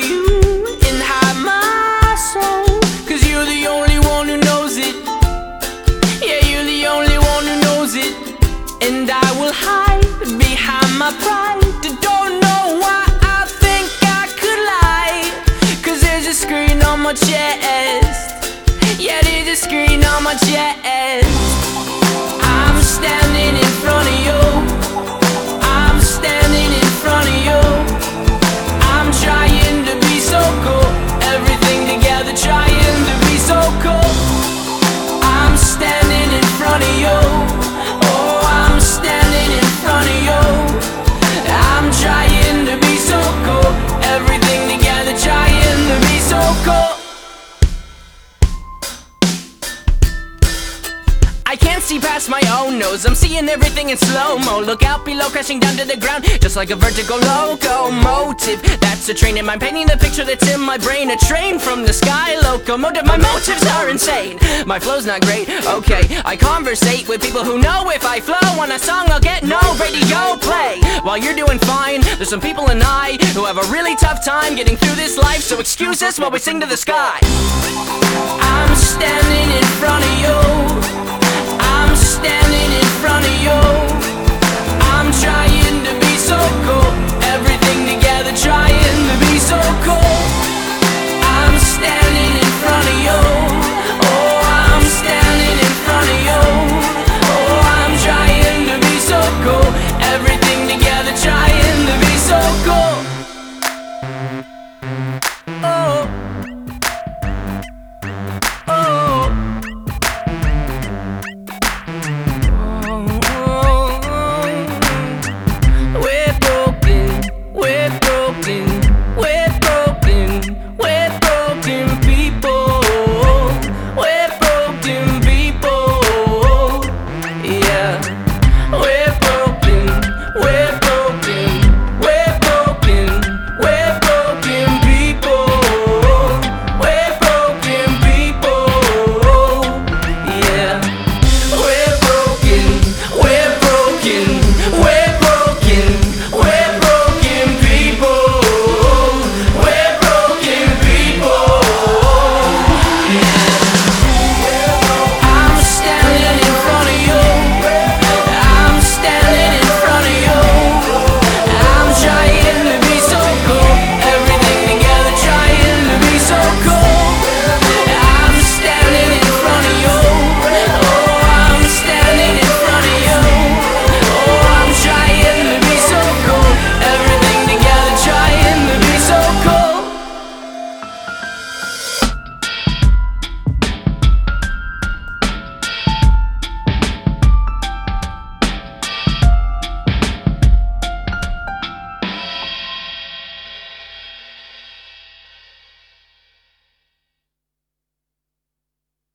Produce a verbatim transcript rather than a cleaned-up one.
you and hide my soul, 'cause you're the only one who knows it. Yeah, you're the only one who knows it. And I will hide behind my pride. Don't know why I think I could lie, 'cause there's a screen on my chest. Yeah, there's a screen on my chest. I'm standing in front of you. I'm standing in front of you. I'm trying to be so cool. Everything together, trying to be so cool. I'm standing in front of you. Oh, I'm standing in front of you. I'm trying to be so cool. Everything together, trying to be so cool. I can't see past my own nose. I'm seeing everything in slow-mo. Look out below, crashing down to the ground, just like a vertical locomotive. That's a train in my painting the picture that's in my brain. A train from the sky, locomotive. My motives are insane. My flow's not great, okay. I conversate with people who know if I flow on a song, I'll get no radio play. While you're doing fine, there's some people and I who have a really tough time getting through this life. So excuse us while we sing to the sky. I'm standing in front of you. I'm standing in front of you. I'm trying to be so cool. Everything together, trying to be so cool.